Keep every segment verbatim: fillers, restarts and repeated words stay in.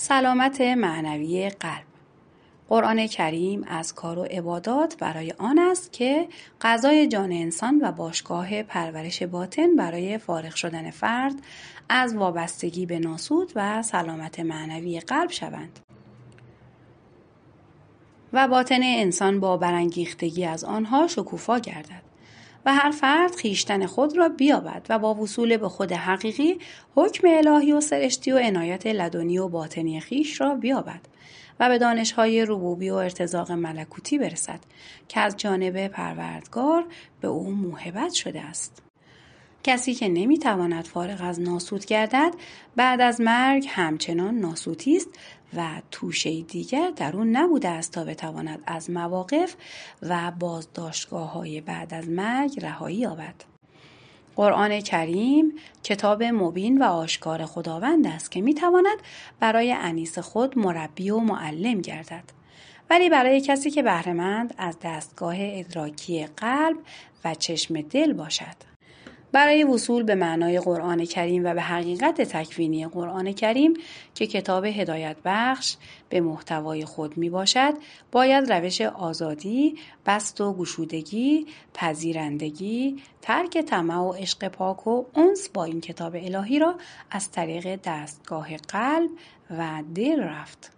سلامت معنوی قلب. قرآن کریم از کار و عبادات برای آن است که غذای جان انسان و باشگاه پرورش باطن برای فارغ شدن فرد از وابستگی به ناسود و سلامت معنوی قلب شوند و باطن انسان با برانگیختگی از آنها شکوفا گردد و هر فرد خویشتن خود را بیابد و با وصول به خود حقیقی حکم الهی و سرشتی و عنایت لدنی و باطنی خویش را بیابد و به دانش‌های ربوبی و ارتزاق ملکوتی برسد که از جانب پروردگار به او موهبت شده است. کسی که نمیتواند فارغ از ناسود گردد بعد از مرگ همچنان ناسوتی است و توشه دیگر در او نبوده است تا بتواند از مواقف و بازداشتگاه‌های بعد از مرگ رهایی یابد. قرآن کریم کتاب مبین و آشکار خداوند است که میتواند برای انیس خود مربی و معلم گردد، ولی برای کسی که بهره‌مند از دستگاه ادراکی قلب و چشم دل باشد. برای وصول به معنای قرآن کریم و به حقیقت تکوینی قرآن کریم که کتاب هدایت بخش به محتوای خود می باشد، باید روش آزادی، بسط و گشودگی، پذیرندگی، ترک طمع و عشق پاک و انس با این کتاب الهی را از طریق دستگاه قلب و دل رفت.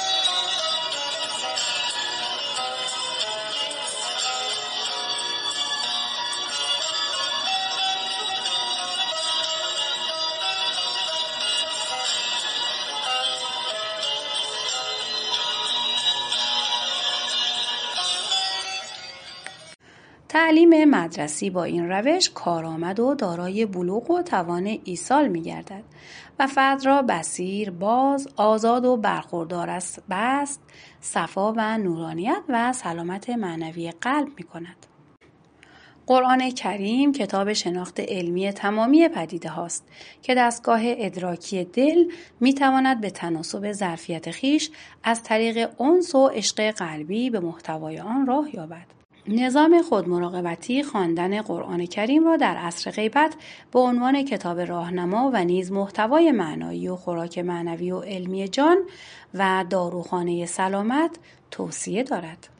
تعلیم مدرسی با این روش کارآمد و دارای بلوغ و توان ایصال می‌گردد و فرد را بصیر، باز، آزاد و برخوردار از بسط، صفا و نورانیت و سلامت معنوی قلب می‌کند. قرآن کریم کتاب شناخت علمی تمامی پدیده هاست که دستگاه ادراکی دل می‌تواند به تناسب ظرفیت خویش از طریق انس و عشق قلبی به محتوای آن راه یابد. نظام خودمراقبتی خواندن قرآن کریم را در عصر غیبت به عنوان کتاب راهنما و نیز محتوای معنایی و خوراک معنوی و علمی جان و داروخانه سلامت توصیه دارد.